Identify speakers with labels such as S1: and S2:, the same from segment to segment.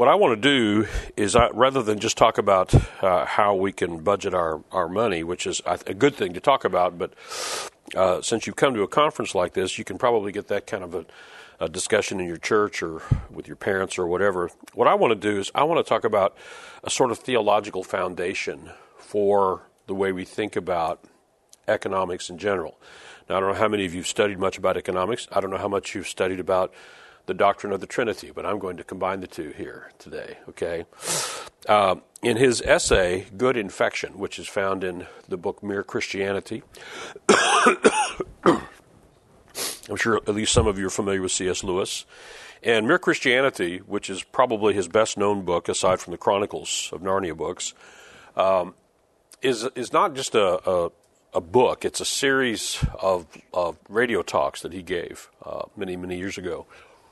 S1: what I want to do is, rather than just talk about how we can budget our money, which is a good thing to talk about, but since you've come to a conference like this, you can probably get that kind of a discussion in your church or with your parents or whatever. What I want to do is I want to talk about a sort of theological foundation for the way we think about economics in general. Now, I don't know how many of you have studied much about economics. I don't know how much you've studied about the doctrine of the Trinity, but I'm going to combine the two here today, okay? In his essay, Good Infection, which is found in the book Mere Christianity, I'm sure at least some of you are familiar with C.S. Lewis, and Mere Christianity, which is probably his best-known book, aside from the Chronicles of Narnia books, is not just a book. It's a series of radio talks that he gave many, many years ago.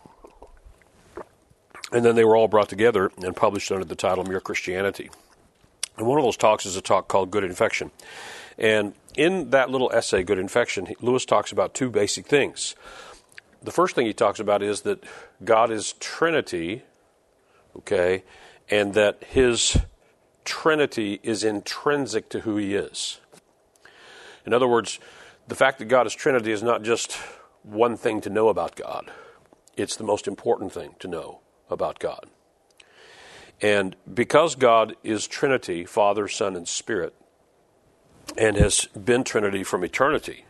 S1: And then they were all brought together and published under the title Mere Christianity. And one of those talks is a talk called Good Infection. And in that little essay, Good Infection, Lewis talks about two basic things. The first thing he talks about is that God is Trinity, okay, and that his Trinity is intrinsic to who he is. In other words, the fact that God is Trinity is not just one thing to know about God. It's the most important thing to know about God. And because God is Trinity, Father, Son, and Spirit, and has been Trinity from eternity,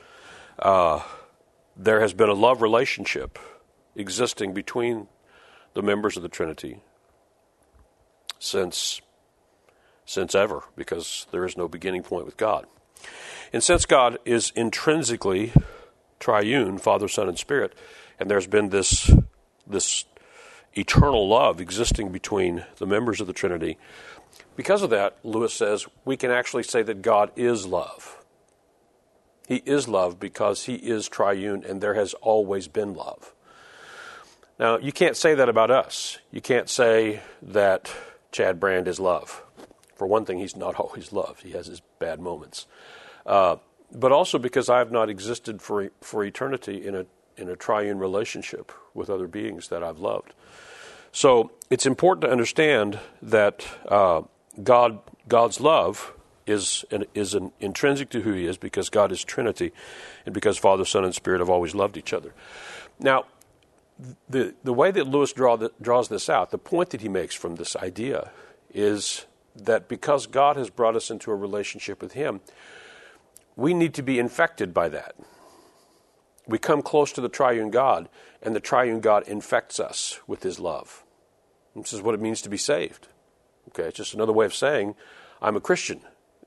S1: there has been a love relationship existing between the members of the Trinity since ever, because there is no beginning point with God. And since God is intrinsically triune, Father, Son, and Spirit, and there's been this eternal love existing between the members of the Trinity, because of that, Lewis says, we can actually say that God is love. He is love because he is triune, and there has always been love. Now, you can't say that about us. You can't say that Chad Brand is love. For one thing, he's not always love. He has his bad moments. But also because I have not existed for eternity in a triune relationship with other beings that I've loved. So it's important to understand that God's love is intrinsic to who he is, because God is Trinity, and because Father, Son, and Spirit have always loved each other. Now, the way that Lewis draws this out, the point that he makes from this idea is that because God has brought us into a relationship with him, we need to be infected by that. We come close to the triune God, and the triune God infects us with his love. This is what it means to be saved. Okay, it's just another way of saying I'm a Christian,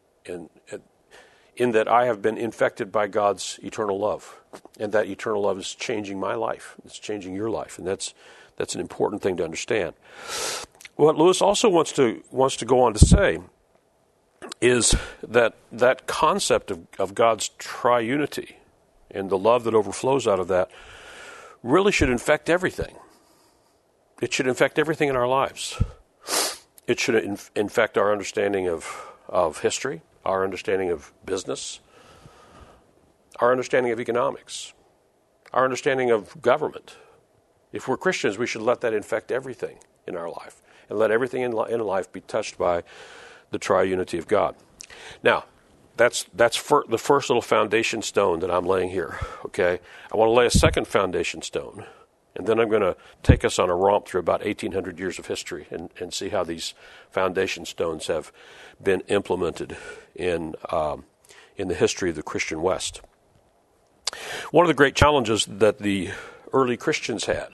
S1: in that I have been infected by God's eternal love, and that eternal love is changing my life. It's changing your life, and that's an important thing to understand. What Lewis also wants to go on to say is that concept of God's triunity and the love that overflows out of that really should infect everything. It should infect everything in our lives. It should infect our understanding of history, our understanding of business, our understanding of economics, our understanding of government. If we're Christians, we should let that infect everything in our life, and let everything in life be touched by the triunity of God. Now, that's the first little foundation stone that I'm laying here, okay? I want to lay a second foundation stone, and then I'm going to take us on a romp through about 1,800 years of history and see how these foundation stones have been implemented in the history of the Christian West. One of the great challenges that the early Christians had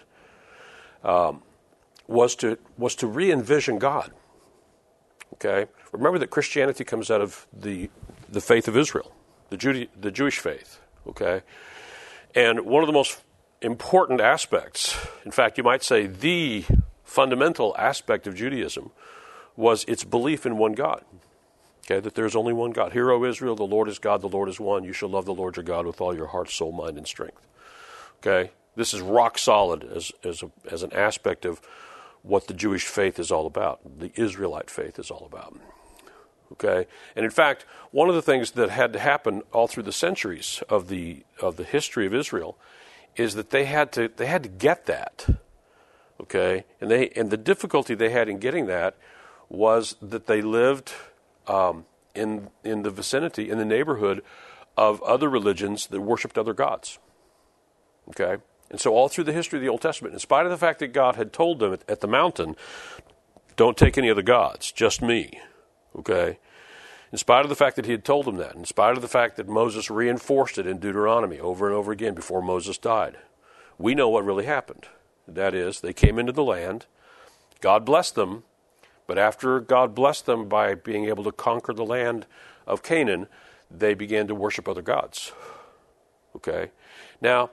S1: was to re-envision God. Okay, remember that Christianity comes out of the faith of Israel, the Jewish faith. Okay, and one of the most important aspects, in fact, you might say the fundamental aspect of Judaism, was its belief in one God. Okay, that there's only one God. Hear, O Israel, the Lord is God, the Lord is one. You shall love the Lord your God with all your heart, soul, mind, and strength. Okay, this is rock solid as an aspect of what the Jewish faith is all about, the Israelite faith is all about. Okay, and in fact, one of the things that had to happen all through the centuries of the history of Israel is that they had to get that Okay, and the difficulty they had in getting that was that they lived in the vicinity, in the neighborhood of other religions that worshipped other gods. Okay, and so all through the history of the Old Testament, in spite of the fact that God had told them at the mountain, don't take any other gods, just me. Okay, in spite of the fact that he had told them that, in spite of the fact that Moses reinforced it in Deuteronomy over and over again before Moses died, we know what really happened. That is, they came into the land, God blessed them, but after God blessed them by being able to conquer the land of Canaan, they began to worship other gods. Okay? Now,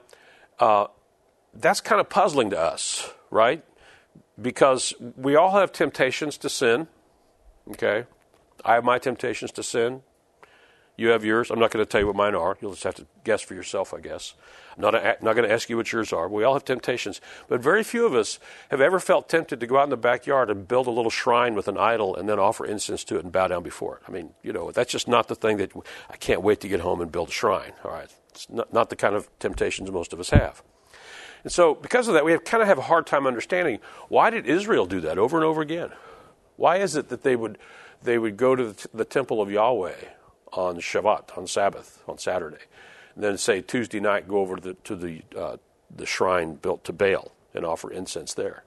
S1: that's kind of puzzling to us, right? Because we all have temptations to sin. Okay? I have my temptations to sin. You have yours. I'm not going to tell you what mine are. You'll just have to guess for yourself, I guess. I'm not going to ask you what yours are. We all have temptations. But very few of us have ever felt tempted to go out in the backyard and build a little shrine with an idol and then offer incense to it and bow down before it. I mean, that's just not the thing that I can't wait to get home and build a shrine. All right. It's not the kind of temptations most of us have. And so because of that, we kind of have a hard time understanding, why did Israel do that over and over again? Why is it that they would go to the temple of Yahweh on Shabbat, on Sabbath, on Saturday, and then say Tuesday night go over to the shrine built to Baal and offer incense there?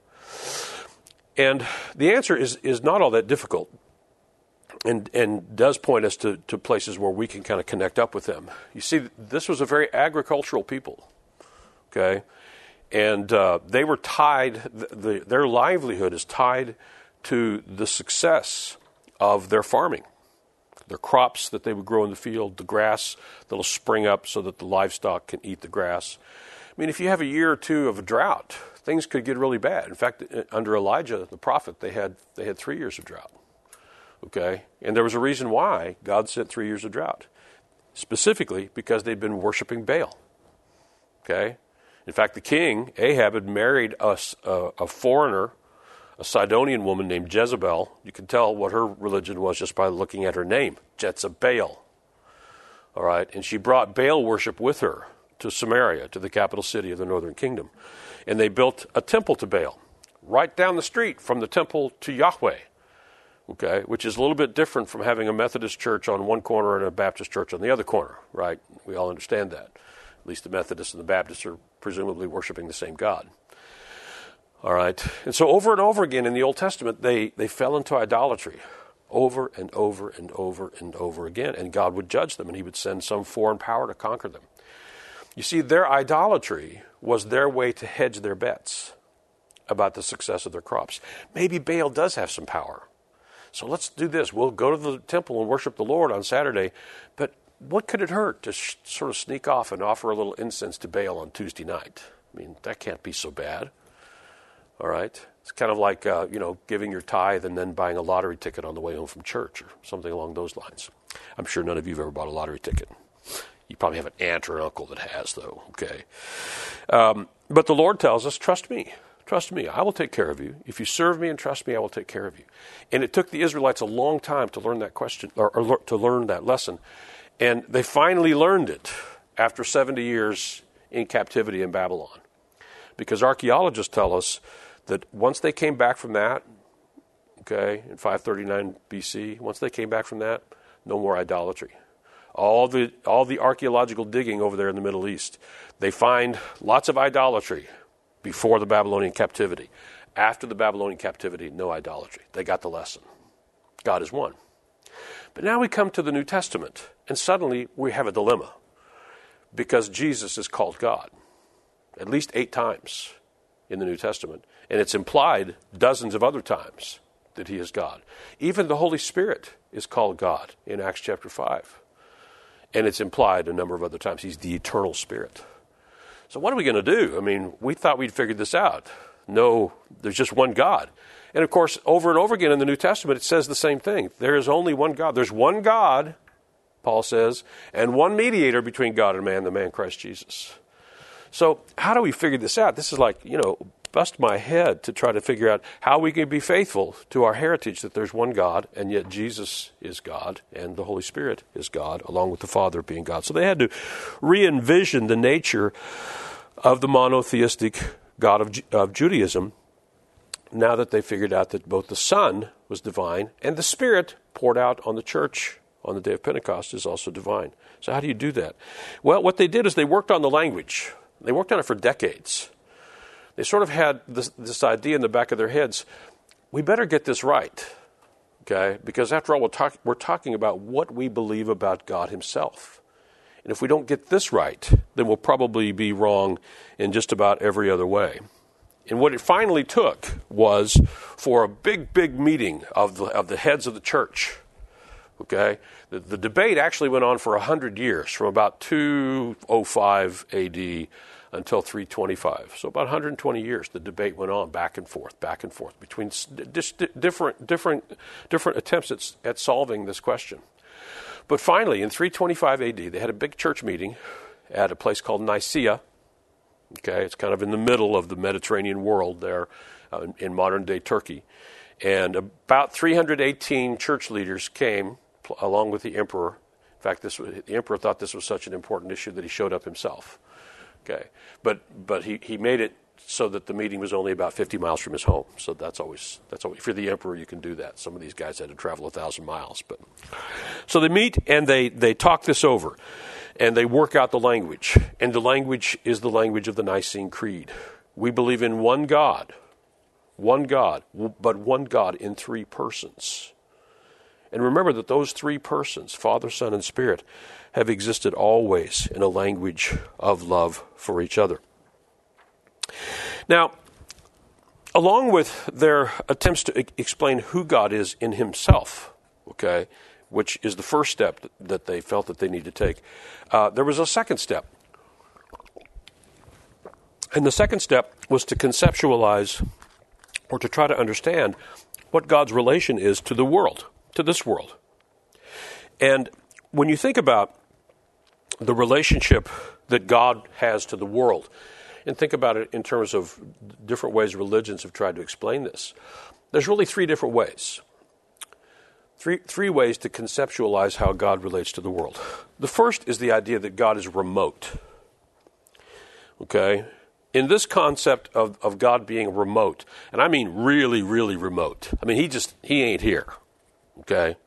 S1: And the answer is not all that difficult, and does point us to places where we can kind of connect up with them. You see, this was a very agricultural people, okay, and they were tied. Their livelihood is tied to the success of their farming. Their crops that they would grow in the field, the grass that will spring up so that the livestock can eat the grass. I mean, if you have a year or two of a drought, things could get really bad. In fact, under Elijah, the prophet, they had 3 years of drought. Okay? And there was a reason why God sent 3 years of drought. Specifically because they'd been worshiping Baal. Okay? In fact, the king, Ahab, had married a foreigner, a Sidonian woman named Jezebel. You can tell what her religion was just by looking at her name, Jezebel. All right, and she brought Baal worship with her to Samaria, to the capital city of the northern kingdom. And they built a temple to Baal right down the street from the temple to Yahweh, okay, which is a little bit different from having a Methodist church on one corner and a Baptist church on the other corner, right? We all understand that. At least the Methodists and the Baptists are presumably worshiping the same God. All right, and so over and over again in the Old Testament, they fell into idolatry over and over and over and over again, and God would judge them, and he would send some foreign power to conquer them. You see, their idolatry was their way to hedge their bets about the success of their crops. Maybe Baal does have some power, so let's do this. We'll go to the temple and worship the Lord on Saturday, but what could it hurt to sort of sneak off and offer a little incense to Baal on Tuesday night? I mean, that can't be so bad. All right? It's kind of like, giving your tithe and then buying a lottery ticket on the way home from church or something along those lines. I'm sure none of you have ever bought a lottery ticket. You probably have an aunt or an uncle that has, though, okay? But the Lord tells us, trust me. Trust me. I will take care of you. If you serve me and trust me, I will take care of you. And it took the Israelites a long time to learn that question, or to learn that lesson. And they finally learned it after 70 years in captivity in Babylon. Because archaeologists tell us that once they came back from that, okay, in 539 BC, once they came back from that, no more idolatry. All the archaeological digging over there in the Middle East, they find lots of idolatry before the Babylonian captivity. After the Babylonian captivity, no idolatry. They got the lesson. God is one. But now we come to the New Testament, and suddenly we have a dilemma, because Jesus is called God at least 8 times in the New Testament, and it's implied dozens of other times that he is God. Even the Holy Spirit is called God in Acts chapter 5, and it's implied a number of other times. He's the eternal Spirit. So what are we going to do? I mean, we thought we'd figured this out. No, there's just one God. And of course, over and over again in the New Testament, it says the same thing. There is only one God. There's one God, Paul says, and one mediator between God and man, the man Christ Jesus. So how do we figure this out? This is like, bust my head to try to figure out how we can be faithful to our heritage that there's one God, and yet Jesus is God, and the Holy Spirit is God, along with the Father being God. So they had to re-envision the nature of the monotheistic God of Judaism now that they figured out that both the Son was divine and the Spirit poured out on the church on the day of Pentecost is also divine. So how do you do that? Well, what they did is they worked on the language. They worked on it for decades. They sort of had this idea in the back of their heads, we better get this right, okay? Because after all, we're talking about what we believe about God himself. And if we don't get this right, then we'll probably be wrong in just about every other way. And what it finally took was for a big, big meeting of the heads of the church. Okay, the debate actually went on for 100 years, from about 205 A.D. until 325. So about 120 years, the debate went on back and forth between different attempts at solving this question. But finally, in 325 A.D., they had a big church meeting at a place called Nicaea. Okay, it's kind of in the middle of the Mediterranean world there in modern-day Turkey. And about 318 church leaders came along with the emperor. In fact, the emperor thought this was such an important issue that he showed up himself. Okay, but he made it so that the meeting was only about 50 miles from his home. So that's always if you're the emperor, you can do that. Some of these guys had to travel 1,000 miles. So they meet and they talk this over. And they work out the language. And the language is the language of the Nicene Creed. We believe in one God, but one God in three persons. And remember that those three persons, Father, Son, and Spirit, have existed always in a language of love for each other. Now, along with their attempts to explain who God is in himself, okay, which is the first step that they felt that they need to take, there was a second step. And the second step was to conceptualize or to try to understand what God's relation is to the world, to this world. And when you think about the relationship that God has to the world, and think about it in terms of different ways religions have tried to explain this, there's really three different ways. Three ways to conceptualize how God relates to the world. The first is the idea that God is remote. Okay? In this concept of God being remote, and I mean really, really remote. I mean, he ain't here. Okay?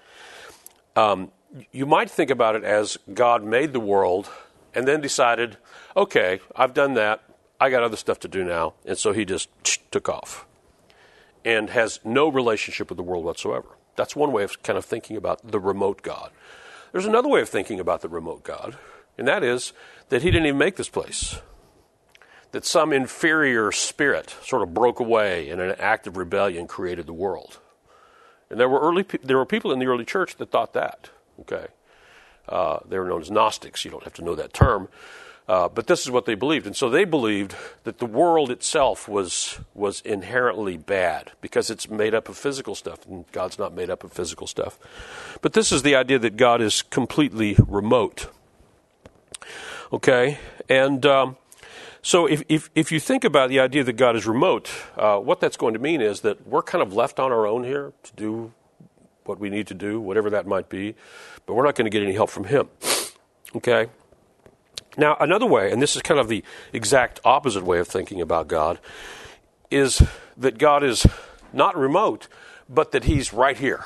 S1: You might think about it as God made the world and then decided, okay, I've done that. I got other stuff to do now. And so he just took off and has no relationship with the world whatsoever. That's one way of kind of thinking about the remote God. There's another way of thinking about the remote God, and that is that he didn't even make this place. That some inferior spirit sort of broke away and in an act of rebellion created the world. And there were people in the early church that thought that. Okay, they were known as Gnostics. You don't have to know that term. But this is what they believed. And so they believed that the world itself was inherently bad because it's made up of physical stuff, and God's not made up of physical stuff. But this is the idea that God is completely remote. Okay? And so if you think about the idea that God is remote, what that's going to mean is that we're kind of left on our own here to do what we need to do, whatever that might be, but we're not going to get any help from him. Okay? Now, another way, and this is kind of the exact opposite way of thinking about God, is that God is not remote, but that he's right here.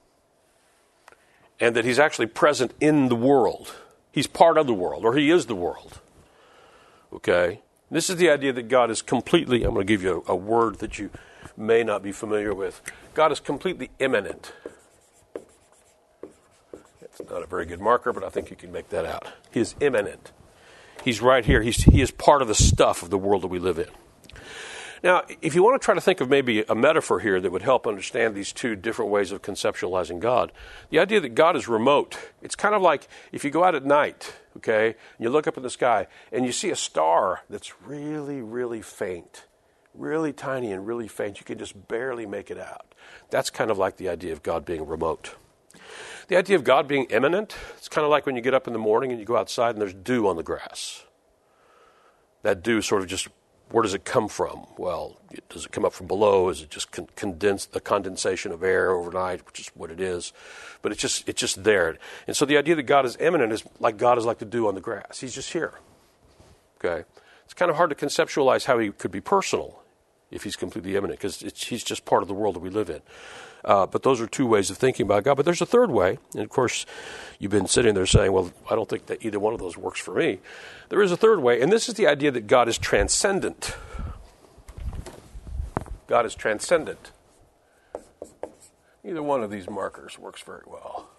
S1: And that he's actually present in the world. He's part of the world, or he is the world. Okay? This is the idea that God is completely, I'm going to give you a word that you may not be familiar with. God is completely immanent. It's not a very good marker, but I think you can make that out. He is immanent. He's right here. He is part of the stuff of the world that we live in. Now, if you want to try to think of maybe a metaphor here that would help understand these two different ways of conceptualizing God, the idea that God is remote, it's kind of like if you go out at night, okay, and you look up at the sky and you see a star that's really, really faint, really tiny and really faint. You can just barely make it out. That's kind of like the idea of God being remote. The idea of God being immanent, it's kind of like when you get up in the morning and you go outside and there's dew on the grass. That dew sort of just, where does it come from? Well, does it come up from below? Is it just the condensation of air overnight, which is what it is? But it's just there. And so the idea that God is immanent is like God is like the dew on the grass. He's just here. Okay? It's kind of hard to conceptualize how he could be personal if he's completely immanent, because he's just part of the world that we live in. But those are two ways of thinking about God. But there's a third way, and of course, you've been sitting there saying, well, I don't think that either one of those works for me. There is a third way, and this is the idea that God is transcendent. God is transcendent. Either one of these markers works very well.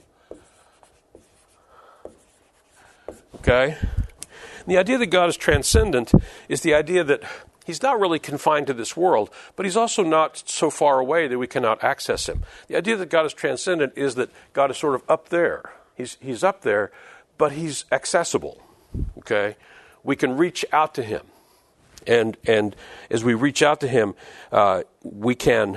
S1: Okay? And the idea that God is transcendent is the idea that he's not really confined to this world, but he's also not so far away that we cannot access him. The idea that God is transcendent is that God is sort of up there. He's up there, but he's accessible. Okay? We can reach out to him. And as we reach out to him, we can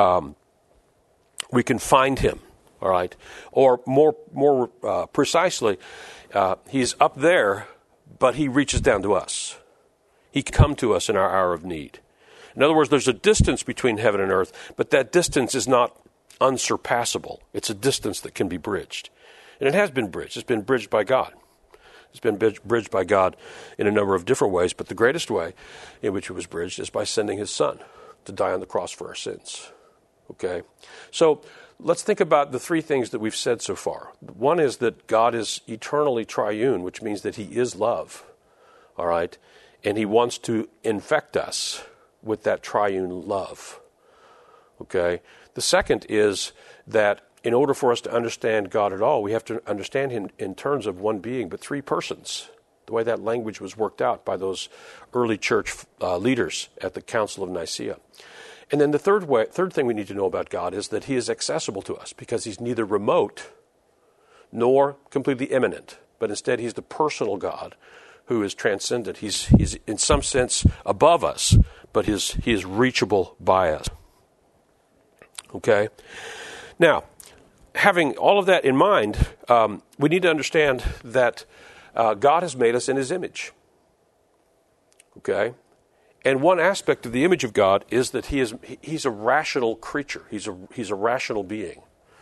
S1: find him. All right? Or more precisely, he's up there, but he reaches down to us. He can come to us in our hour of need. In other words, there's a distance between heaven and earth, but that distance is not unsurpassable. It's a distance that can be bridged. And it has been bridged. It's been bridged by God. It's been bridged by God in a number of different ways, but the greatest way in which it was bridged is by sending his son to die on the cross for our sins. Okay? So let's think about the three things that we've said so far. One is that God is eternally triune, which means that he is love. All right? And he wants to infect us with that triune love. Okay? The second is that in order for us to understand God at all, we have to understand him in terms of one being, but three persons. The way that language was worked out by those early church leaders at the Council of Nicaea. And then the third thing we need to know about God is that he is accessible to us because he's neither remote nor completely immanent, but instead he's the personal God who is transcendent. He's in some sense above us, but he is reachable by us. Okay? Now, having all of that in mind, we need to understand that God has made us in his image. Okay? And one aspect of the image of God is that he's a rational creature. He's a rational being.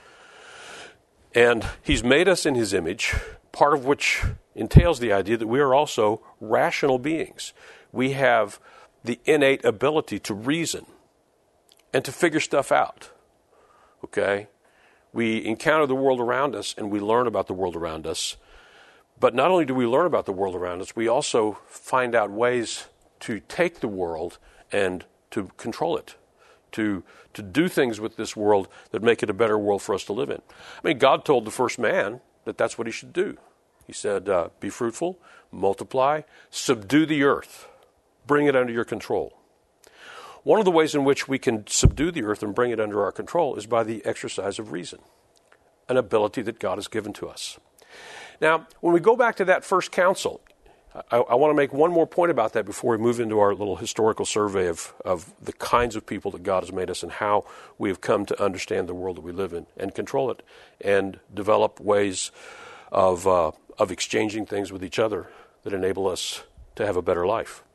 S1: And he's made us in his image, part of which entails the idea that we are also rational beings. We have the innate ability to reason and to figure stuff out. Okay? We encounter the world around us and we learn about the world around us. But not only do we learn about the world around us, we also find out ways to take the world and to control it, to do things with this world that make it a better world for us to live in. I mean, God told the first man that that's what he should do. He said, be fruitful, multiply, subdue the earth, bring it under your control. One of the ways in which we can subdue the earth and bring it under our control is by the exercise of reason, an ability that God has given to us. Now, when we go back to that first council, I want to make one more point about that before we move into our little historical survey of the kinds of people that God has made us and how we have come to understand the world that we live in and control it and develop ways of exchanging things with each other that enable us to have a better life.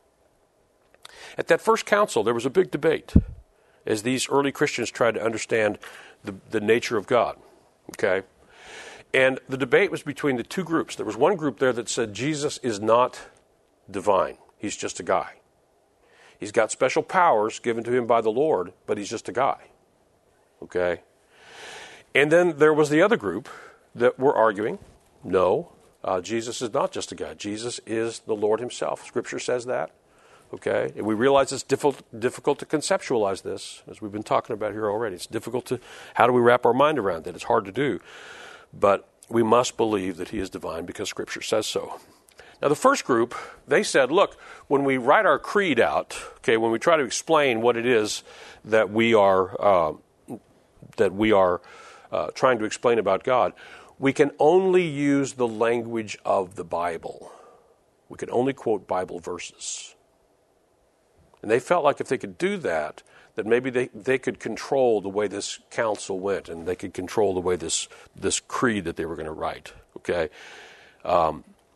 S1: At that first council, there was a big debate as these early Christians tried to understand the nature of God. Okay? And the debate was between the two groups. There was one group there that said Jesus is not divine. He's just a guy. He's got special powers given to him by the Lord, but he's just a guy. Okay? And then there was the other group that were arguing, no, Jesus is not just a guy. Jesus is the Lord himself. Scripture says that. Okay? And we realize it's difficult to conceptualize this, as we've been talking about here already. It's difficult to, how do we wrap our mind around that? It's hard to do. But we must believe that he is divine because Scripture says so. Now, the first group, they said, look, when we write our creed out, okay, when we try to explain what it is that we are trying to explain about God, we can only use the language of the Bible. We can only quote Bible verses. And they felt like if they could do that maybe they could control the way this council went, and they could control the way this creed that they were going to write. Okay, I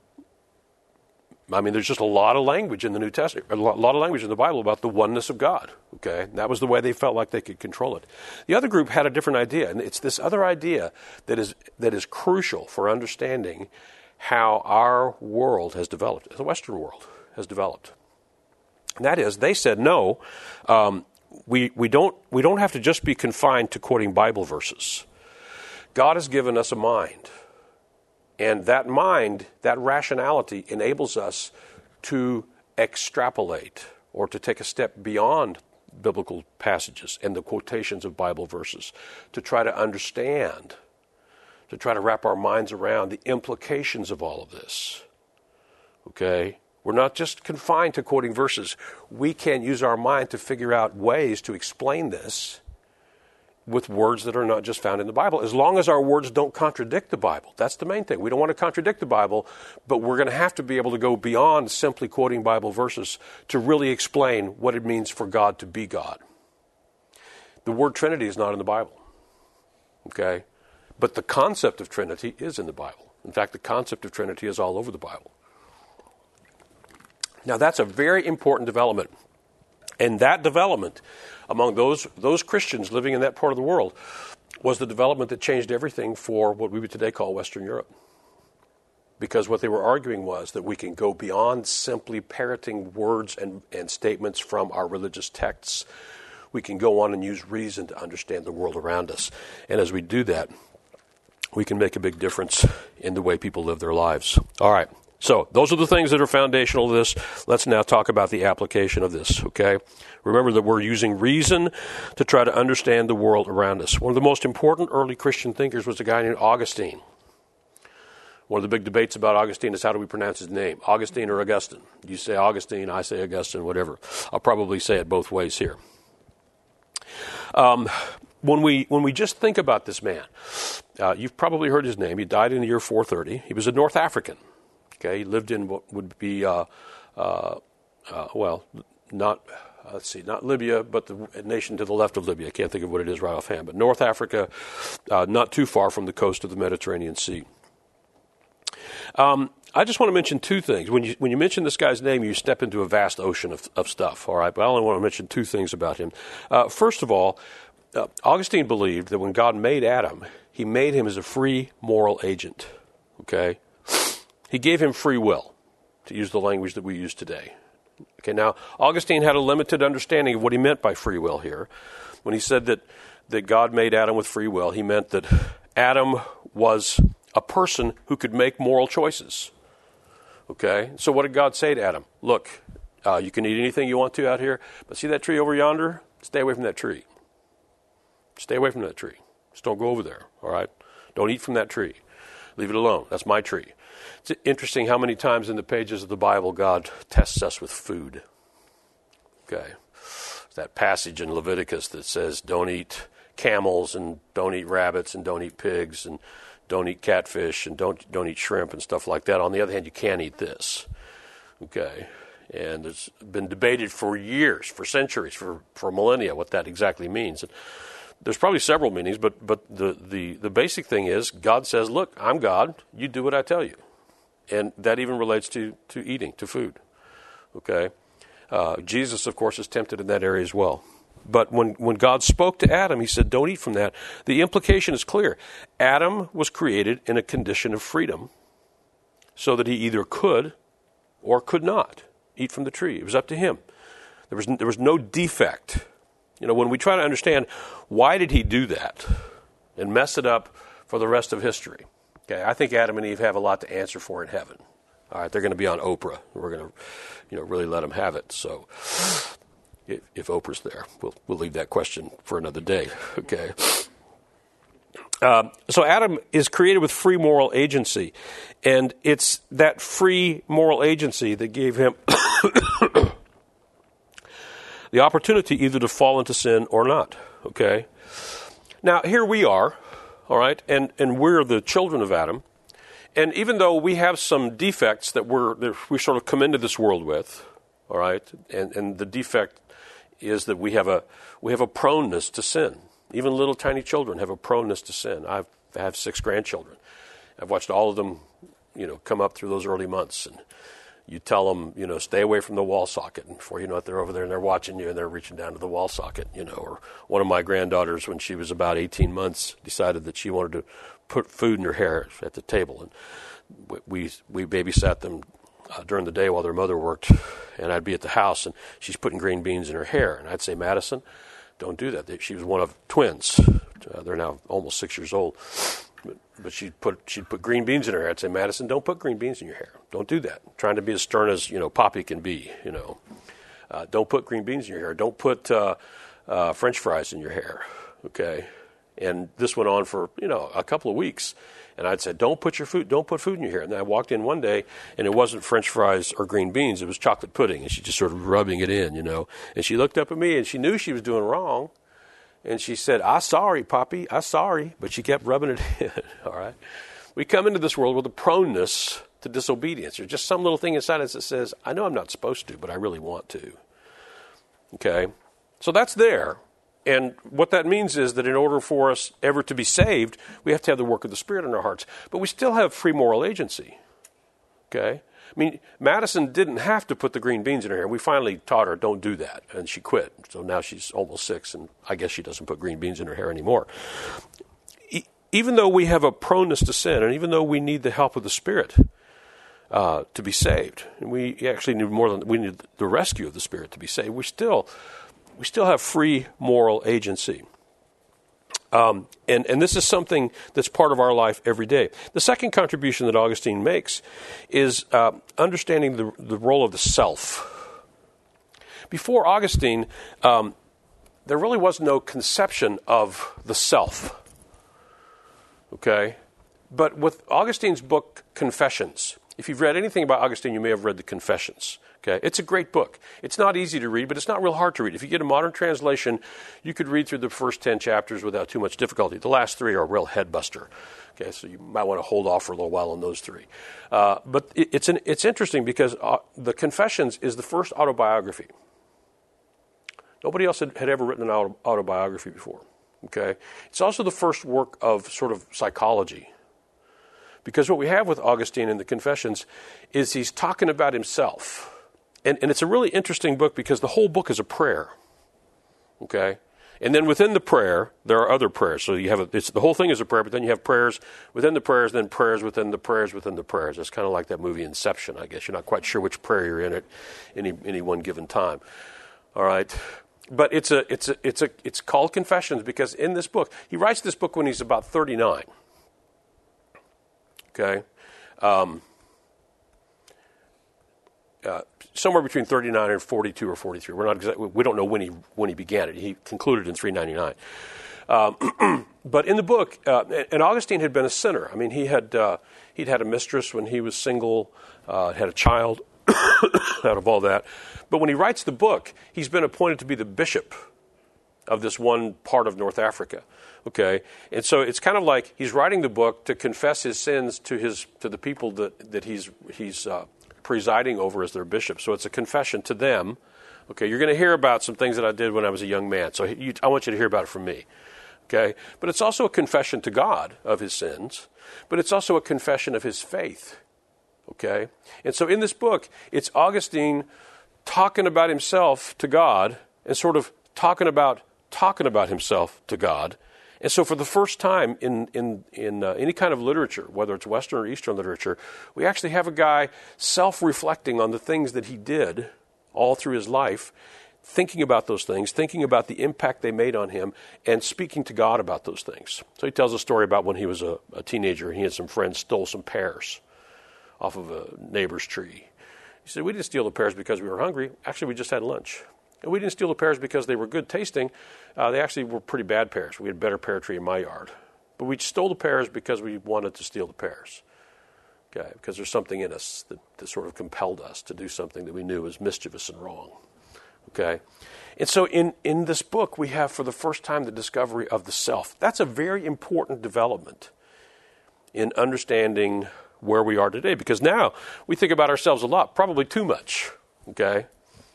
S1: mean, there's just a lot of language in the New Testament, a lot of language in the Bible about the oneness of God. Okay, and that was the way they felt like they could control it. The other group had a different idea, and it's this other idea that is crucial for understanding how our world has developed, the Western world has developed. And that is, they said, no, we don't have to just be confined to quoting Bible verses. God has given us a mind. And that mind, that rationality, enables us to extrapolate or to take a step beyond biblical passages and the quotations of Bible verses to try to understand, to try to wrap our minds around the implications of all of this. Okay? We're not just confined to quoting verses. We can use our mind to figure out ways to explain this with words that are not just found in the Bible, as long as our words don't contradict the Bible. That's the main thing. We don't want to contradict the Bible, but we're going to have to be able to go beyond simply quoting Bible verses to really explain what it means for God to be God. The word Trinity is not in the Bible, okay? But the concept of Trinity is in the Bible. In fact, the concept of Trinity is all over the Bible. Now, that's a very important development. And that development among those Christians living in that part of the world was the development that changed everything for what we would today call Western Europe. Because what they were arguing was that we can go beyond simply parroting words and statements from our religious texts. We can go on and use reason to understand the world around us. And as we do that, we can make a big difference in the way people live their lives. All right. So those are the things that are foundational to this. Let's now talk about the application of this, okay? Remember that we're using reason to try to understand the world around us. One of the most important early Christian thinkers was a guy named Augustine. One of the big debates about Augustine is how do we pronounce his name, Augustine or Augustine? You say Augustine, I say Augustine, whatever. I'll probably say it both ways here. When we just think about this man, you've probably heard his name. He died in the year 430. He was a North African. Okay, he lived in what would be, not Libya, but the nation to the left of Libya. I can't think of what it is right offhand, but North Africa, not too far from the coast of the Mediterranean Sea. I just want to mention two things. When you mention this guy's name, you step into a vast ocean of stuff, all right? But I only want to mention two things about him. First of all, Augustine believed that when God made Adam, he made him as a free moral agent, okay? He gave him free will, to use the language that we use today. Okay, now, Augustine had a limited understanding of what he meant by free will here. When he said that God made Adam with free will, he meant that Adam was a person who could make moral choices. Okay, so what did God say to Adam? Look, you can eat anything you want to out here, but see that tree over yonder? Stay away from that tree. Stay away from that tree. Just don't go over there, all right? Don't eat from that tree. Leave it alone. That's my tree. It's interesting how many times in the pages of the Bible God tests us with food. Okay. That passage in Leviticus that says don't eat camels and don't eat rabbits and don't eat pigs and don't eat catfish and don't eat shrimp and stuff like that. On the other hand, you can't eat this. Okay. And it's been debated for years, for centuries, for millennia what that exactly means. And there's probably several meanings, but the basic thing is God says, look, I'm God. You do what I tell you. And that even relates to eating, to food. Okay? Jesus, of course, is tempted in that area as well. But when God spoke to Adam, he said, don't eat from that. The implication is clear. Adam was created in a condition of freedom so that he either could or could not eat from the tree. It was up to him. There was no defect. You know, when we try to understand why did he do that and mess it up for the rest of history, okay, I think Adam and Eve have a lot to answer for in heaven. All right, they're going to be on Oprah. We're going to, really let them have it. So if Oprah's there, we'll leave that question for another day, okay? So Adam is created with free moral agency, and it's that free moral agency that gave him the opportunity either to fall into sin or not, okay? Now, here we are, all right, and we're the children of Adam, and even though we have some defects that we sort of come into this world with, all right, and the defect is that we have a proneness to sin. Even little tiny children have a proneness to sin. I have 6 grandchildren. I've watched all of them, come up through those early months, and you tell them, stay away from the wall socket. And before you know it, they're over there and they're watching you and they're reaching down to the wall socket, Or one of my granddaughters, when she was about 18 months, decided that she wanted to put food in her hair at the table. And we babysat them during the day while their mother worked, and I'd be at the house, and she's putting green beans in her hair. And I'd say, Madison, don't do that. She was one of twins. They're now almost 6 years old. But she'd put green beans in her hair. I'd say, Madison, don't put green beans in your hair. Don't do that. I'm trying to be as stern as, Poppy can be, Don't put green beans in your hair. Don't put French fries in your hair, okay? And this went on for, a couple of weeks. And I'd say, don't put food in your hair. And then I walked in one day, and it wasn't French fries or green beans. It was chocolate pudding. And she just sort of rubbing it in, And she looked up at me, and she knew she was doing wrong. And she said, "I'm sorry, Poppy, I'm sorry." But she kept rubbing it in, all right? We come into this world with a proneness to disobedience. There's just some little thing inside us that says, I know I'm not supposed to, but I really want to. Okay? So that's there. And what that means is that in order for us ever to be saved, we have to have the work of the Spirit in our hearts. But we still have free moral agency. Okay? I mean, Madison didn't have to put the green beans in her hair. We finally taught her, don't do that. And she quit. So now she's almost 6, and I guess she doesn't put green beans in her hair anymore. Even though we have a proneness to sin, and even though we need the help of the Spirit to be saved, and we actually need we need the rescue of the Spirit to be saved, we still have free moral agency. And this is something that's part of our life every day. The second contribution that Augustine makes is understanding the role of the self. Before Augustine, there really was no conception of the self. Okay? But with Augustine's book, Confessions, if you've read anything about Augustine, you may have read the Confessions. Okay? It's a great book. It's not easy to read, but it's not real hard to read. If you get a modern translation, you could read through the first 10 chapters without too much difficulty. The last 3 are a real head buster. Okay, so you might want to hold off for a little while on those 3. But it's interesting because the Confessions is the first autobiography. Nobody else had ever written an autobiography before. Okay? It's also the first work of sort of psychology. Because what we have with Augustine in the Confessions is he's talking about himself. And it's a really interesting book because the whole book is a prayer. Okay? And then within the prayer, there are other prayers. So you have the whole thing is a prayer, but then you have prayers within the prayers, then prayers within the prayers within the prayers. It's kind of like that movie Inception, I guess. You're not quite sure which prayer you're in at any one given time. All right? But it's called Confessions because in this book, he writes this book when he's about 39. Okay? Somewhere between 39 and 42 or 43. We don't know when he began it. He concluded in 399. But in the book, and Augustine had been a sinner. I mean, he'd had a mistress when he was single, had a child out of all that. But when he writes the book, he's been appointed to be the bishop of this one part of North Africa. Okay, and so it's kind of like he's writing the book to confess his sins to the people that he's presiding over as their bishop. So it's a confession to them. Okay, you're going to hear about some things that I did when I was a young man. So I want you to hear about it from me. Okay, but it's also a confession to God of his sins, but it's also a confession of his faith. Okay, and so in this book, it's Augustine talking about himself to God and sort of talking about himself to God. And so for the first time in any kind of literature, whether it's Western or Eastern literature, we actually have a guy self-reflecting on the things that he did all through his life, thinking about those things, thinking about the impact they made on him, and speaking to God about those things. So he tells a story about when he was a teenager and he and some friends stole some pears off of a neighbor's tree. He said, we didn't steal the pears because we were hungry. Actually, we just had lunch. And we didn't steal the pears because they were good tasting. They actually were pretty bad pears. We had a better pear tree in my yard. But we stole the pears because we wanted to steal the pears. Okay, because there's something in us that sort of compelled us to do something that we knew was mischievous and wrong. Okay? And so in this book, we have for the first time the discovery of the self. That's a very important development in understanding where we are today. Because now we think about ourselves a lot, probably too much. Okay?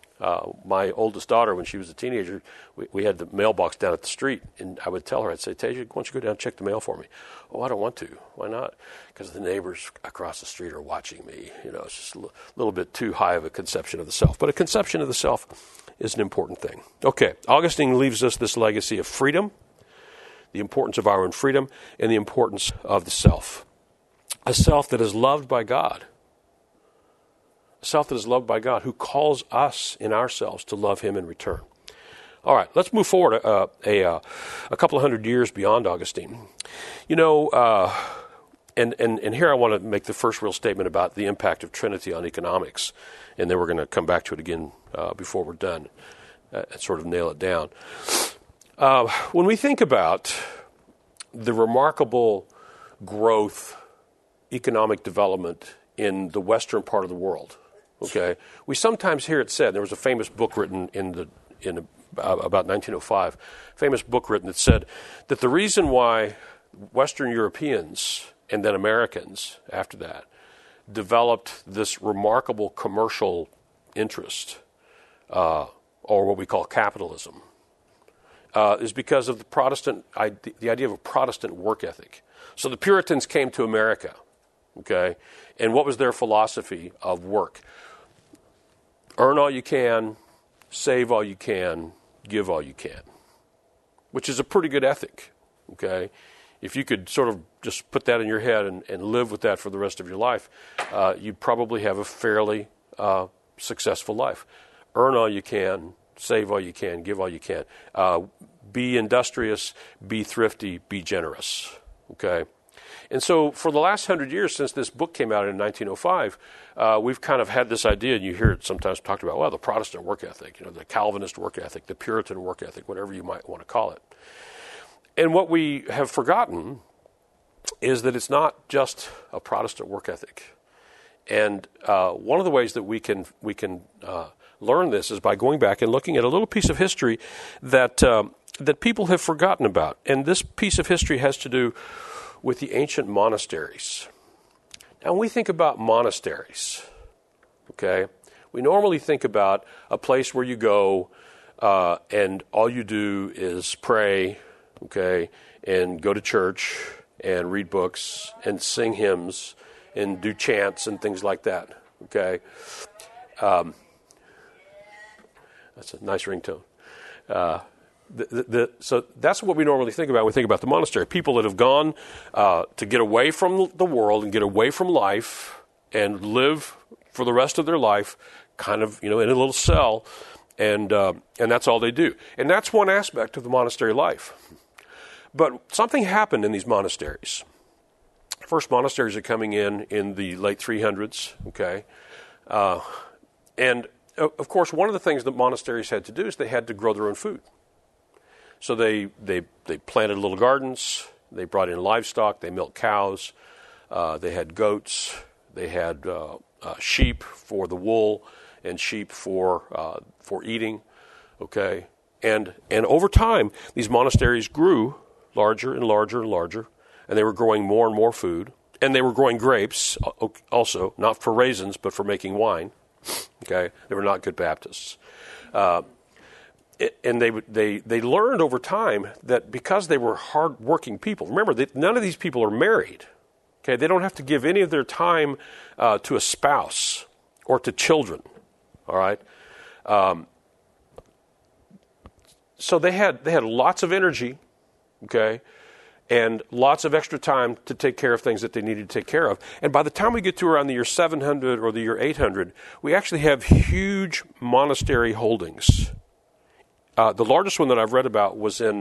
S1: My oldest daughter, when she was a teenager, we had the mailbox down at the street, and I would tell her, I'd say, Tasia, why don't you go down and check the mail for me? Oh, I don't want to. Why not? Because the neighbors across the street are watching me. It's just a little bit too high of a conception of the self. But a conception of the self is an important thing. Okay, Augustine leaves us this legacy of freedom, the importance of our own freedom, and the importance of the self. A self that is loved by God. self that is loved by God, who calls us in ourselves to love him in return. All right, let's move forward a couple of hundred years beyond Augustine. And here I want to make the first real statement about the impact of Trinity on economics, and then we're going to come back to it again before we're done and sort of nail it down. When we think about the remarkable growth, economic development in the western part of the world, okay, we sometimes hear it said. There was a famous book written about 1905, famous book written that said that the reason why Western Europeans and then Americans after that developed this remarkable commercial interest, or what we call capitalism, is because of the idea of a Protestant work ethic. So the Puritans came to America, okay, and what was their philosophy of work? Earn all you can, save all you can, give all you can, which is a pretty good ethic, okay? If you could sort of just put that in your head and live with that for the rest of your life, you'd probably have a fairly successful life. Earn all you can, save all you can, give all you can. Be industrious, be thrifty, be generous, okay? And so for the last 100 years since this book came out in 1905, we've kind of had this idea, and you hear it sometimes talked about, well, the Protestant work ethic, the Calvinist work ethic, the Puritan work ethic, whatever you might want to call it. And what we have forgotten is that it's not just a Protestant work ethic. And one of the ways that we can learn this is by going back and looking at a little piece of history that people have forgotten about. And this piece of history has to do with the ancient monasteries. Now, when we think about monasteries, okay, we normally think about a place where you go and all you do is pray, okay, and go to church and read books and sing hymns and do chants and things like that, okay? That's a nice ringtone. So that's what we normally think about when we think about the monastery. People that have gone to get away from the world and get away from life and live for the rest of their life kind of, in a little cell, and that's all they do. And that's one aspect of the monastery life. But something happened in these monasteries. First monasteries are coming in the late 300s, okay? And, of course, one of the things that monasteries had to do is they had to grow their own food. So they planted little gardens, they brought in livestock, they milked cows, they had goats, they had sheep for the wool and sheep for eating, okay? And over time, these monasteries grew larger and larger and larger, and they were growing more and more food, and they were growing grapes also, not for raisins, but for making wine, okay? They were not good Baptists. And they learned over time that because they were hard-working people, remember, none of these people are married. Okay, they don't have to give any of their time to a spouse or to children. All right, so they had lots of energy, okay, and lots of extra time to take care of things that they needed to take care of. And by the time we get to around the year 700 or the year 800, we actually have huge monastery holdings. The largest one that I've read about was in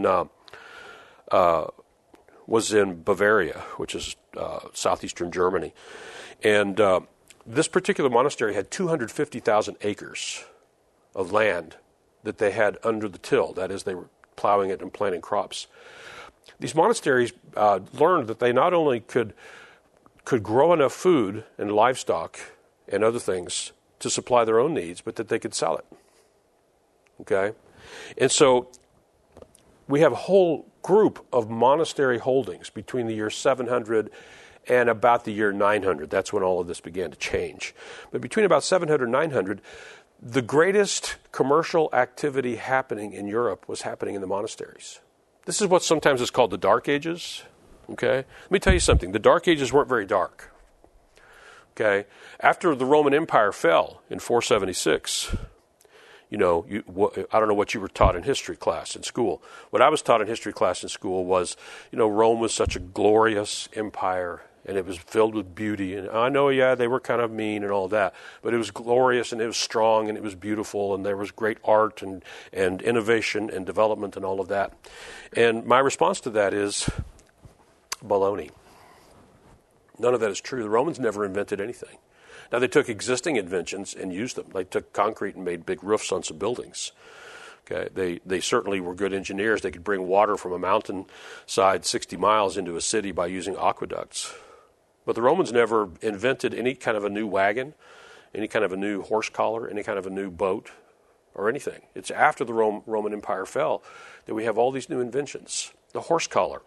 S1: Bavaria, which is southeastern Germany. And this particular monastery had 250,000 acres of land that they had under the till. That is, they were plowing it and planting crops. These monasteries learned that they not only could grow enough food and livestock and other things to supply their own needs, but that they could sell it. Okay? And so we have a whole group of monastery holdings between the year 700 and about the year 900. That's when all of this began to change. But between about 700 and 900, the greatest commercial activity happening in Europe was happening in the monasteries. This is what sometimes is called the Dark Ages. Okay? Let me tell you something. The Dark Ages weren't very dark. Okay? After the Roman Empire fell in 476, I don't know what you were taught in history class in school. What I was taught in history class in school was, Rome was such a glorious empire, and it was filled with beauty. And I know, they were kind of mean and all that, but it was glorious, and it was strong, and it was beautiful, and there was great art and innovation and development and all of that. And my response to that is baloney. None of that is true. The Romans never invented anything. Now, they took existing inventions and used them. They took concrete and made big roofs on some buildings. Okay, they certainly were good engineers. They could bring water from a mountainside 60 miles into a city by using aqueducts. But the Romans never invented any kind of a new wagon, any kind of a new horse collar, any kind of a new boat, or anything. It's after the Roman Empire fell that we have all these new inventions. The horse collar.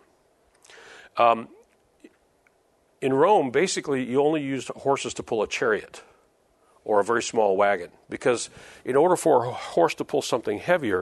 S1: In Rome, basically, you only used horses to pull a chariot or a very small wagon, because in order for a horse to pull something heavier,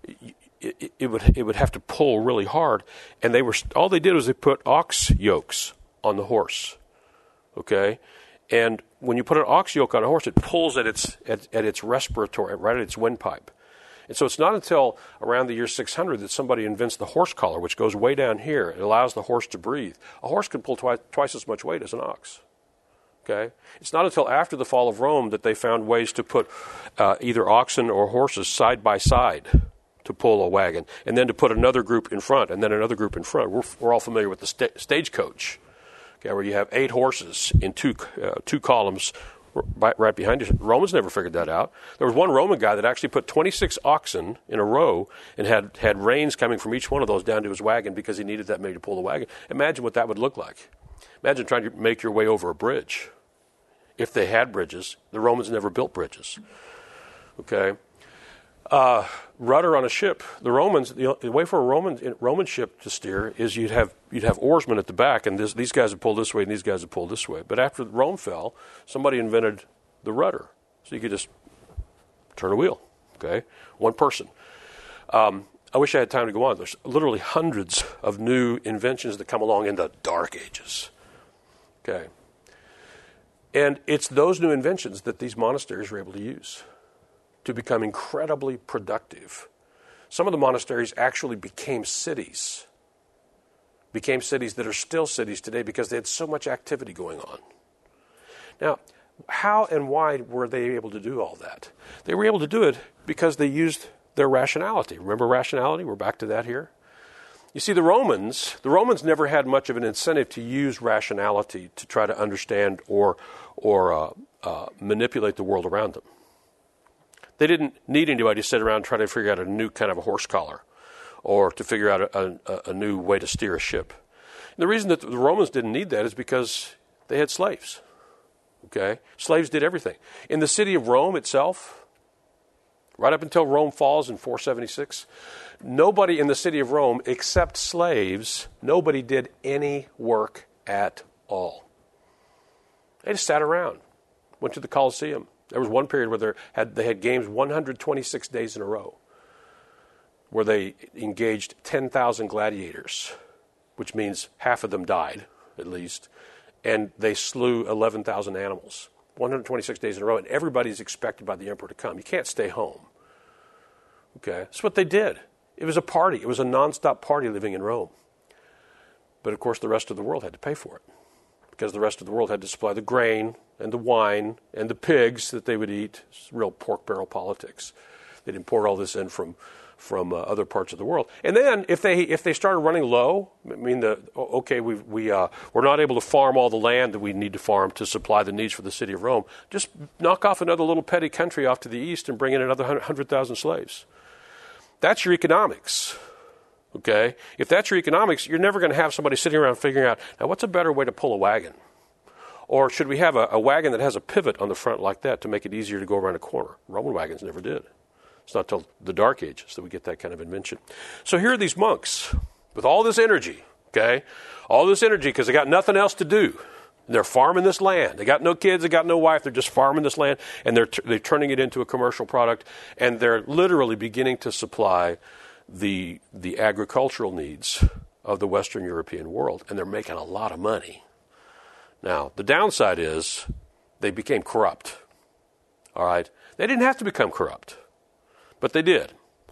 S1: it would have to pull really hard, and all they did was they put ox yokes on the horse. Okay, and when you put an ox yoke on a horse, it pulls at its respiratory, right at its windpipe. And so it's not until around the year 600 that somebody invents the horse collar, which goes way down here. It allows the horse to breathe. A horse can pull twice as much weight as an ox. Okay? It's not until after the fall of Rome that they found ways to put either oxen or horses side by side to pull a wagon, and then to put another group in front, and then another group in front. We're all familiar with the stagecoach, okay, where you have 8 horses in two columns right behind you. Romans never figured that out. There was one Roman guy that actually put 26 oxen in a row and had reins coming from each one of those down to his wagon because he needed that many to pull the wagon. Imagine what that would look like. Imagine trying to make your way over a bridge. If they had bridges, the Romans never built bridges. Okay? Rudder on a ship. The Romans, the way for a Roman ship to steer is you'd have oarsmen at the back, and these guys would pull this way, and these guys would pull this way. But after Rome fell, somebody invented the rudder, so you could just turn a wheel. Okay, one person. I wish I had time to go on. There's literally hundreds of new inventions that come along in the Dark Ages. Okay, and it's those new inventions that these monasteries were able to use to become incredibly productive. Some of the monasteries actually became cities that are still cities today because they had so much activity going on. Now, how and why were they able to do all that? They were able to do it because they used their rationality. Remember rationality? We're back to that here. You see, the Romans never had much of an incentive to use rationality to try to understand or manipulate the world around them. They didn't need anybody to sit around and try to figure out a new kind of a horse collar or to figure out a new way to steer a ship. And the reason that the Romans didn't need that is because they had slaves. Okay? Slaves did everything. In the city of Rome itself, right up until Rome falls in 476, nobody in the city of Rome except slaves, nobody did any work at all. They just sat around, went to the Colosseum. There was one period where they had games 126 days in a row, where they engaged 10,000 gladiators, which means half of them died, at least, and they slew 11,000 animals, 126 days in a row, and everybody's expected by the emperor to come. You can't stay home. Okay, that's what they did. It was a party. It was a nonstop party living in Rome. But, of course, the rest of the world had to pay for it, because the rest of the world had to supply the grain and the wine and the pigs that they would eat. It's real pork barrel politics. They'd import all this in from other parts of the world. And then if they started running low, I mean, we're not able to farm all the land that we need to farm to supply the needs for the city of Rome. Just knock off another little petty country off to the east and bring in another 100,000 slaves. That's your economics. Okay? If that's your economics, you're never going to have somebody sitting around figuring out, now what's a better way to pull a wagon? Or should we have a wagon that has a pivot on the front like that to make it easier to go around a corner? Roman wagons never did. It's not until the Dark Ages that we get that kind of invention. So here are these monks with all this energy, okay? All this energy because they got nothing else to do. They're farming this land. They got no kids, they got no wife. They're just farming this land, and they're turning it into a commercial product, and they're literally beginning to supply the agricultural needs of the Western European world, and they're making a lot of money. Now, the downside is they became corrupt. All right? They didn't have to become corrupt, but they did.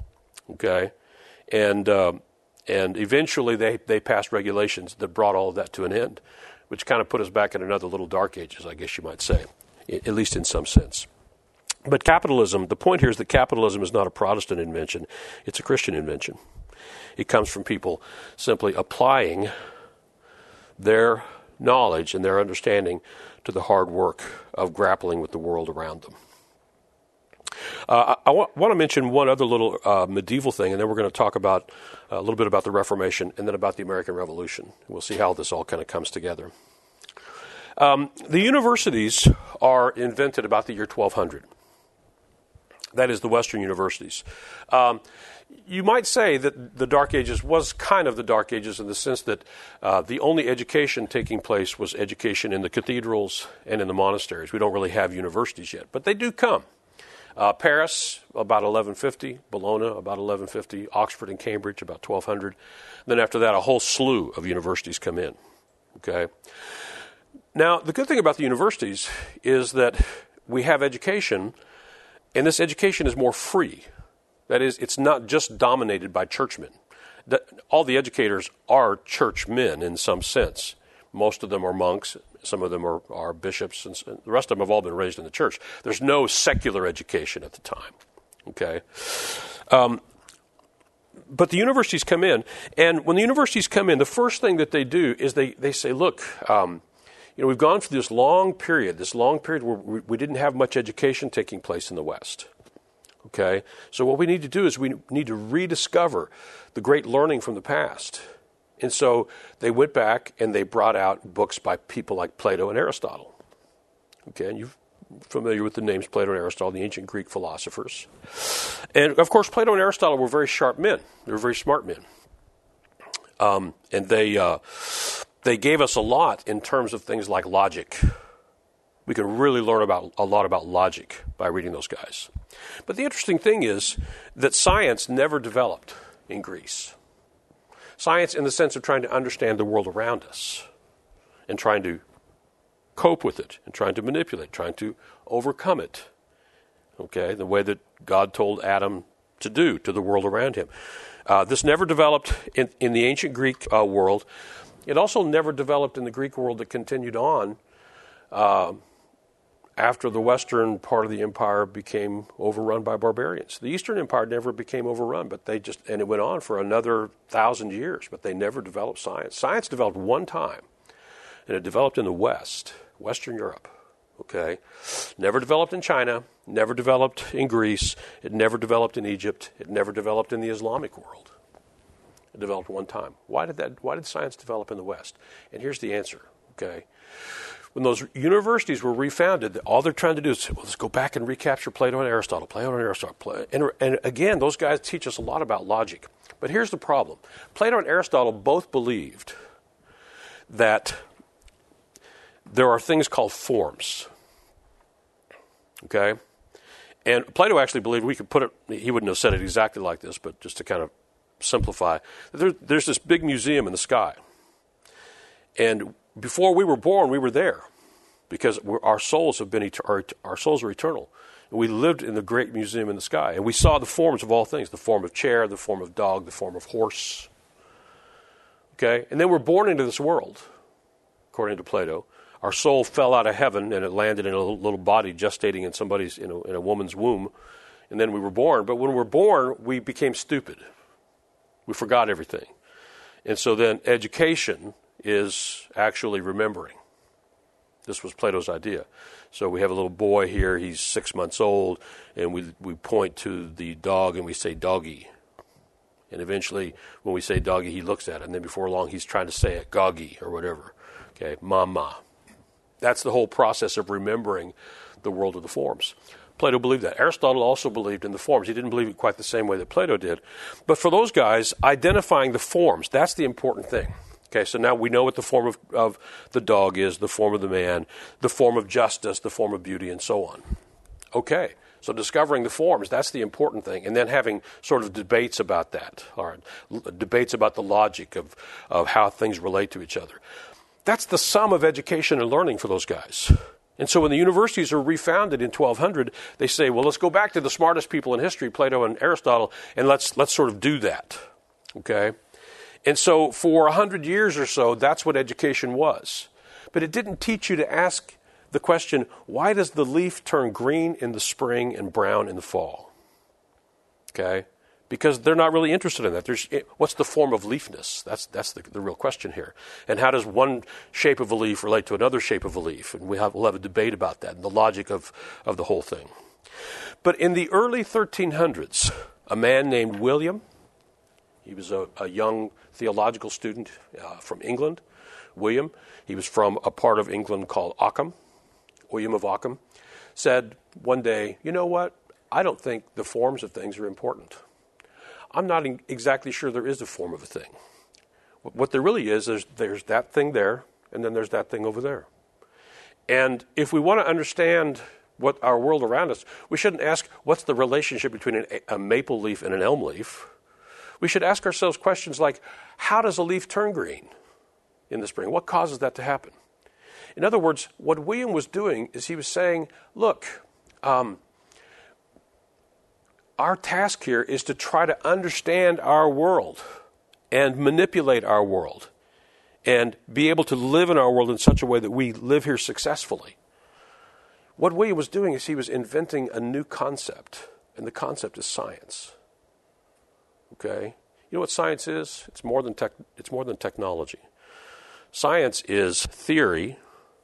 S1: Okay? And eventually they passed regulations that brought all of that to an end. which kind of put us back in another little dark ages, I guess you might say, at least in some sense. But capitalism, the point here is that capitalism is not a Protestant invention. It's a Christian invention. It comes from people simply applying their knowledge and their understanding to the hard work of grappling with the world around them. I want to mention one other little medieval thing, and then we're going to talk about a little bit about the Reformation and then about the American Revolution. We'll see how this all kind of comes together. The universities are invented about the year 1200. That is, the Western universities. You might say that the Dark Ages was kind of the Dark Ages in the sense that the only education taking place was education in the cathedrals and in the monasteries. We don't really have universities yet, but they do come. Paris, about 1150, Bologna, about 1150, Oxford and Cambridge, about 1200. Then after that, a whole slew of universities come in. Okay. Now, the good thing about the universities is that we have education, and this education is more free. That is, it's not just dominated by churchmen. All the educators are churchmen in some sense. Most of them are monks. Some of them are bishops. And the rest of them have all been raised in the church. There's no secular education at the time. Okay? But the universities come in, and when the universities come in, the first thing that they do is they say, look, we've gone through this long period where we didn't have much education taking place in the West. Okay? So what we need to do is we need to rediscover the great learning from the past. And so they went back and they brought out books by people like Plato and Aristotle. Okay, and you're familiar with the names Plato and Aristotle, the ancient Greek philosophers. And of course, Plato and Aristotle were very sharp men. They were very smart men. And they gave us a lot in terms of things like logic. We can really learn a lot about logic by reading those guys. But the interesting thing is that science never developed in Greece. Science in the sense of trying to understand the world around us and trying to cope with it and trying to manipulate, trying to overcome it. Okay, the way that God told Adam to do to the world around him. This never developed in the ancient Greek world. It also never developed in the Greek world that continued on after the western part of the empire became overrun by barbarians. The Eastern Empire never became overrun, but and it went on for another 1,000 years, but they never developed science. Science developed one time, and it developed in the West, Western Europe. Okay? Never developed in China, never developed in Greece, it never developed in Egypt, it never developed in the Islamic world. It developed one time. Why did science develop in the West? And here's the answer, okay? When those universities were refounded, all they're trying to do is, let's go back and recapture Plato and Aristotle. And again, those guys teach us a lot about logic. But here's the problem. Plato and Aristotle both believed that there are things called forms. Okay? And Plato actually believed, we could put it, he wouldn't have said it exactly like this, but just to kind of simplify, there's this big museum in the sky. And before we were born, we were there because our souls are eternal. And we lived in the great museum in the sky. And we saw the forms of all things, the form of chair, the form of dog, the form of horse. Okay? And then we're born into this world, according to Plato. Our soul fell out of heaven and it landed in a little body gestating in somebody's, in a woman's womb. And then we were born. But when we were born, we became stupid. We forgot everything. And so then education is actually remembering. This was Plato's idea. So we have a little boy here, he's 6 months old, and we point to the dog and we say doggy. And eventually when we say doggy, he looks at it, and then before long he's trying to say it, goggy or whatever. Okay, mama. That's the whole process of remembering the world of the forms. Plato believed that. Aristotle also believed in the forms. He didn't believe it quite the same way that Plato did. But for those guys, identifying the forms, that's the important thing. Okay, so now we know what the form of the dog is, the form of the man, the form of justice, the form of beauty, and so on. Okay, so discovering the forms, that's the important thing. And then having sort of debates about that, or debates about the logic of how things relate to each other. That's the sum of education and learning for those guys. And so when the universities are refounded in 1200, they say, well, let's go back to the smartest people in history, Plato and Aristotle, and let's sort of do that. Okay? And so for 100 years or so, that's what education was. But it didn't teach you to ask the question, why does the leaf turn green in the spring and brown in the fall? Okay? Because they're not really interested in that. What's the form of leafness? That's the real question here. And how does one shape of a leaf relate to another shape of a leaf? And we'll have a debate about that and the logic of the whole thing. But in the early 1300s, a man named William, he was a young theological student from England. William, he was from a part of England called Ockham. William of Ockham said one day, you know what? I don't think the forms of things are important. I'm not exactly sure there is a form of a thing. What there really is, there's that thing there, and then there's that thing over there. And if we want to understand what our world around us, we shouldn't ask what's the relationship between a maple leaf and an elm leaf. We should ask ourselves questions like, how does a leaf turn green in the spring? What causes that to happen? In other words, what William was doing is he was saying, look, our task here is to try to understand our world and manipulate our world and be able to live in our world in such a way that we live here successfully. What William was doing is he was inventing a new concept, and the concept is science. Okay? You know what science is? It's more than technology. Science is theory,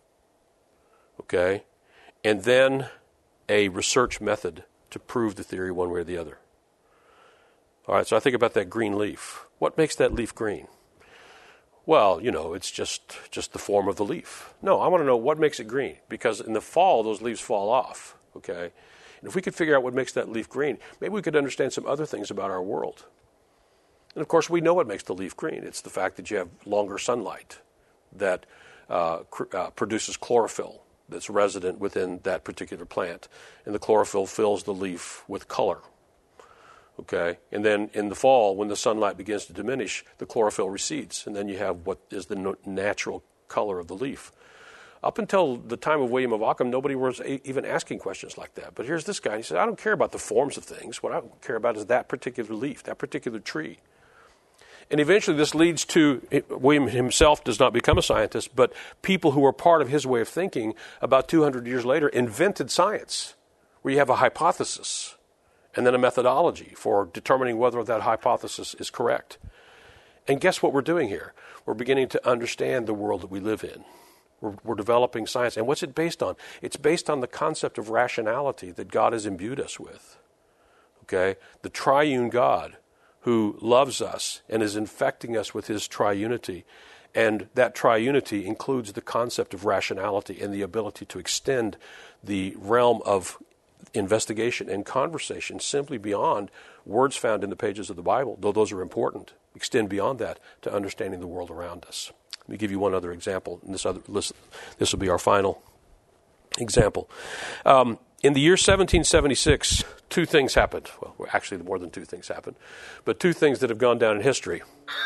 S1: okay, and then a research method to prove the theory one way or the other. All right, so I think about that green leaf. What makes that leaf green? Well, it's just the form of the leaf. No, I want to know what makes it green, because in the fall, those leaves fall off, okay? And if we could figure out what makes that leaf green, maybe we could understand some other things about our world. And of course, we know what makes the leaf green. It's the fact that you have longer sunlight that produces chlorophyll that's resident within that particular plant. And the chlorophyll fills the leaf with color. Okay? And then in the fall, when the sunlight begins to diminish, the chlorophyll recedes. And then you have what is the natural color of the leaf. Up until the time of William of Ockham, nobody was even asking questions like that. But here's this guy. He said, I don't care about the forms of things. What I care about is that particular leaf, that particular tree. And eventually this leads to, William himself does not become a scientist, but people who were part of his way of thinking about 200 years later invented science, where you have a hypothesis and then a methodology for determining whether that hypothesis is correct. And guess what we're doing here? We're beginning to understand the world that we live in. We're developing science. And what's it based on? It's based on the concept of rationality that God has imbued us with. Okay? The triune God who loves us and is infecting us with his triunity. And that triunity includes the concept of rationality and the ability to extend the realm of investigation and conversation simply beyond words found in the pages of the Bible, though those are important. Extend beyond that to understanding the world around us. Let me give you one other example. And this will be our final example. In the year 1776, two things happened. Well, actually, more than two things happened, but two things that have gone down in history.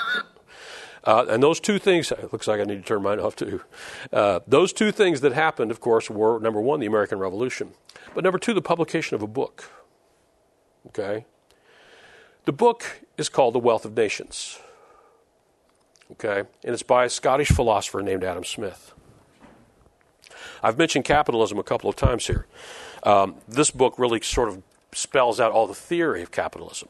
S1: And those two things, it looks like I need to turn mine off too. Those two things that happened, of course, were, number one, the American Revolution, but number two, the publication of a book. Okay? The book is called The Wealth of Nations. Okay? And it's by a Scottish philosopher named Adam Smith. I've mentioned capitalism a couple of times here. This book really sort of spells out all the theory of capitalism.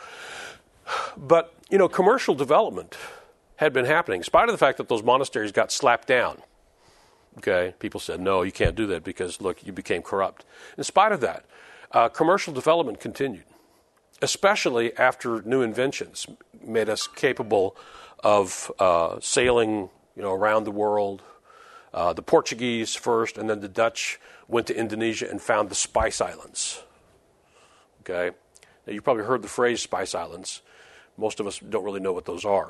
S1: But, commercial development had been happening, in spite of the fact that those monasteries got slapped down. Okay, people said, no, you can't do that because, look, you became corrupt. In spite of that, commercial development continued, especially after new inventions made us capable of sailing, around the world. The Portuguese first, and then the Dutch went to Indonesia and found the Spice Islands. Okay? Now, you've probably heard the phrase Spice Islands. Most of us don't really know what those are.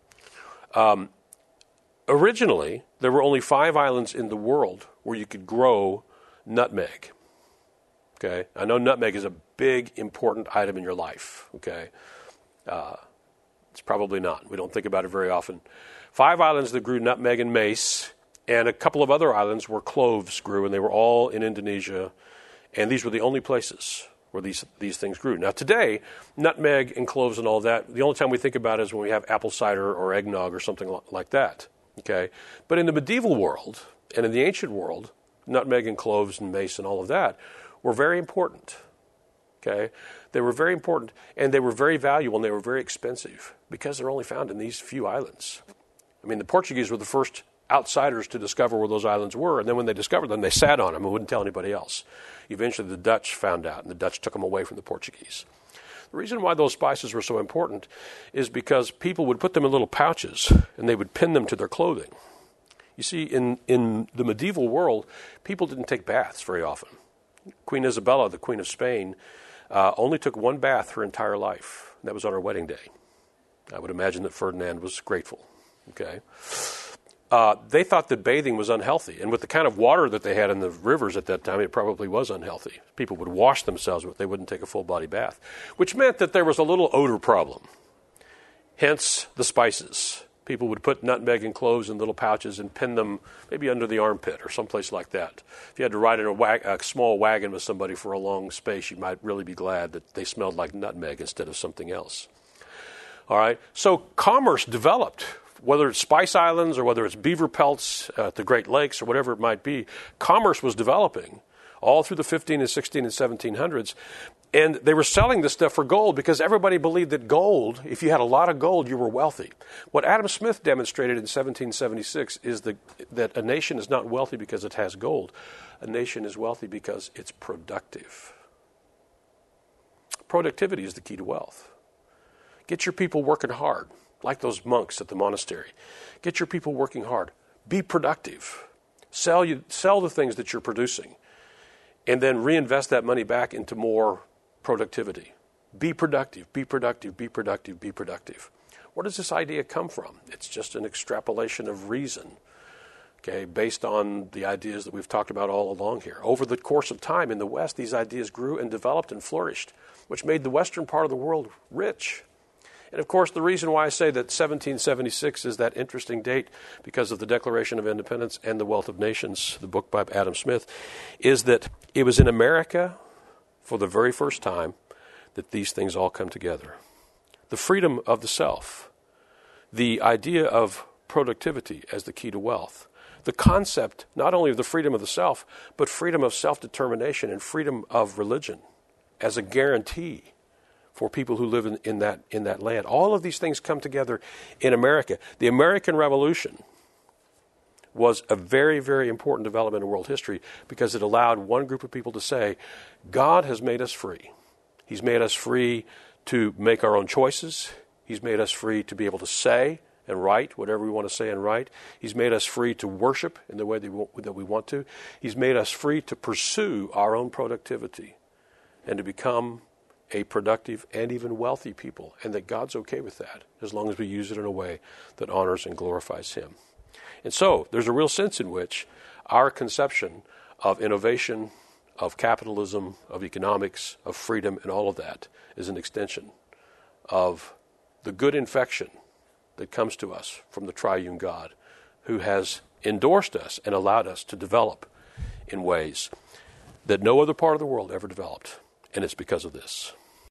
S1: Originally, there were only 5 islands in the world where you could grow nutmeg. Okay? I know nutmeg is a big, important item in your life. Okay? It's probably not. We don't think about it very often. 5 islands that grew nutmeg and mace, and a couple of other islands where cloves grew, and they were all in Indonesia. And these were the only places where these things grew. Now today, nutmeg and cloves and all that, the only time we think about it is when we have apple cider or eggnog or something like that. Okay? But in the medieval world and in the ancient world, nutmeg and cloves and mace and all of that were very important. Okay? They were very important, and they were very valuable, and they were very expensive because they're only found in these few islands. I mean, the Portuguese were the first outsiders to discover where those islands were, and then when they discovered them, they sat on them and wouldn't tell anybody else. Eventually, the Dutch found out, and the Dutch took them away from the Portuguese. The reason why those spices were so important is because people would put them in little pouches, and they would pin them to their clothing. You see, in the medieval world, people didn't take baths very often. Queen Isabella, the Queen of Spain, only took one bath her entire life. That was on her wedding day. I would imagine that Ferdinand was grateful. Okay, they thought that bathing was unhealthy, and with the kind of water that they had in the rivers at that time, it probably was unhealthy. People would wash themselves, but they wouldn't take a full body bath, which meant that there was a little odor problem. Hence the spices. People would put nutmeg and cloves in little pouches and pin them maybe under the armpit or someplace like that. If you had to ride in a small wagon with somebody for a long space, you might really be glad that they smelled like nutmeg instead of something else. All right, so commerce developed, whether it's Spice Islands or whether it's beaver pelts at the Great Lakes or whatever it might be. Commerce was developing all through the 15 and 16 and 1700s. And they were selling this stuff for gold because everybody believed that gold, if you had a lot of gold, you were wealthy. What Adam Smith demonstrated in 1776 is that a nation is not wealthy because it has gold. A nation is wealthy because it's productive. Productivity is the key to wealth. Get your people working hard, like those monks at the monastery. Get your people working hard. Be productive. Sell the things that you're producing, and then reinvest that money back into more productivity. Be productive, be productive, be productive, be productive. Where does this idea come from? It's just an extrapolation of reason, okay, based on the ideas that we've talked about all along here. Over the course of time in the West, these ideas grew and developed and flourished, which made the Western part of the world rich. And of course, the reason why I say that 1776 is that interesting date because of the Declaration of Independence and the Wealth of Nations, the book by Adam Smith, is that it was in America for the very first time that these things all come together. The freedom of the self, the idea of productivity as the key to wealth, the concept not only of the freedom of the self, but freedom of self-determination and freedom of religion as a guarantee for people who live in that land. All of these things come together in America. The American Revolution was a very, very important development in world history because it allowed one group of people to say, God has made us free. He's made us free to make our own choices. He's made us free to be able to say and write whatever we want to say and write. He's made us free to worship in the way that we want to. He's made us free to pursue our own productivity and to become a productive and even wealthy people, and that God's okay with that as long as we use it in a way that honors and glorifies Him. And so there's a real sense in which our conception of innovation, of capitalism, of economics, of freedom, and all of that is an extension of the good infection that comes to us from the triune God, who has endorsed us and allowed us to develop in ways that no other part of the world ever developed. And it's because of this.